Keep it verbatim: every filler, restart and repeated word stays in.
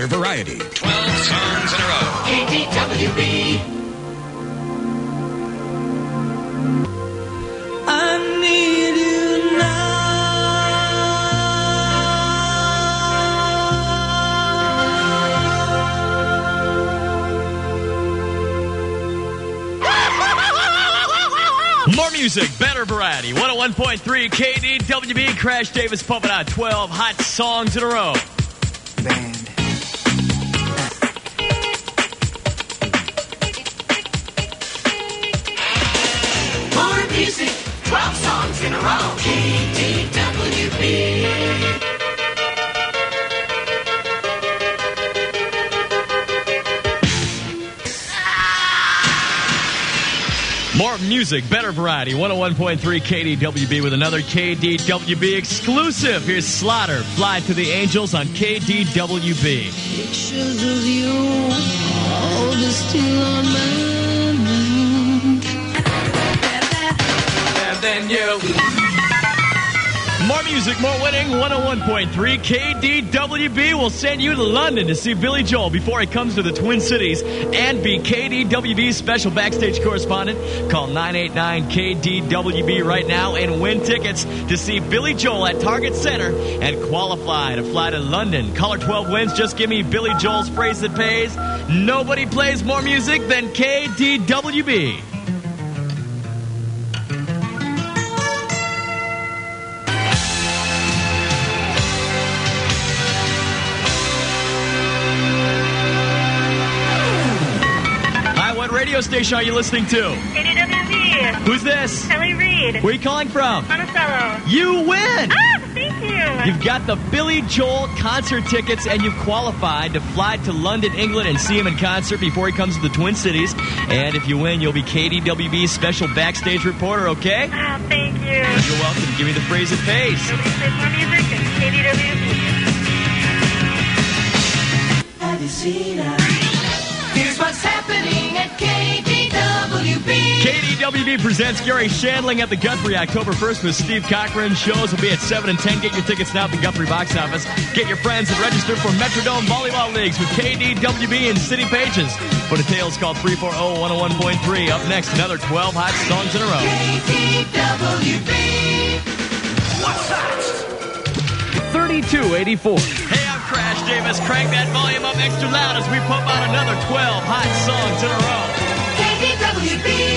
Better variety. twelve songs in a row. K D W B. I need you now. More music, better variety. one oh one point three K D W B. Crash Davis pumping out twelve hot songs in a row. Band. More music, twelve songs in a row. K D W B. More music, better variety. one oh one point three K D W B with another K D W B exclusive. Here's Slaughter, Fly to the Angels on K D W B. Pictures of you, all just still on my mind. And then you. More music, more winning. one oh one point three K D W B will send you to London to see Billy Joel before he comes to the Twin Cities and be K D W B's special backstage correspondent. Call nine eight nine K D W B right now and win tickets to see Billy Joel at Target Center and qualify to fly to London. Caller twelve wins. Just give me Billy Joel's phrase that pays. Nobody plays more music than K D W B. Radio station are you listening to? K D W B. Who's this? Kelly Reed. Where are you calling from? Monticello. You win! Ah, thank you. You've got the Billy Joel concert tickets and you've qualified to fly to London, England and see him in concert before he comes to the Twin Cities. And if you win, you'll be K D W B's special backstage reporter, okay? Ah, thank you. You're welcome. Give me the phrase that pays. Nobody plays more music than K D W B. Have you seen us? Here's what's happening at K D W B. K D W B presents Gary Shandling at the Guthrie October first with Steve Cochran. Shows will be at seven and ten. Get your tickets now at the Guthrie box office. Get your friends and register for Metrodome Volleyball Leagues with K D W B and City Pages. For details, call three four zero, one oh one point three. Up next, another twelve hot songs in a row. K D W B. What's that? thirty-two eighty-four. Hey, I'm Crash Davis. Crank that volume up extra loud as we pump out another twelve hot songs in a row. K D W B.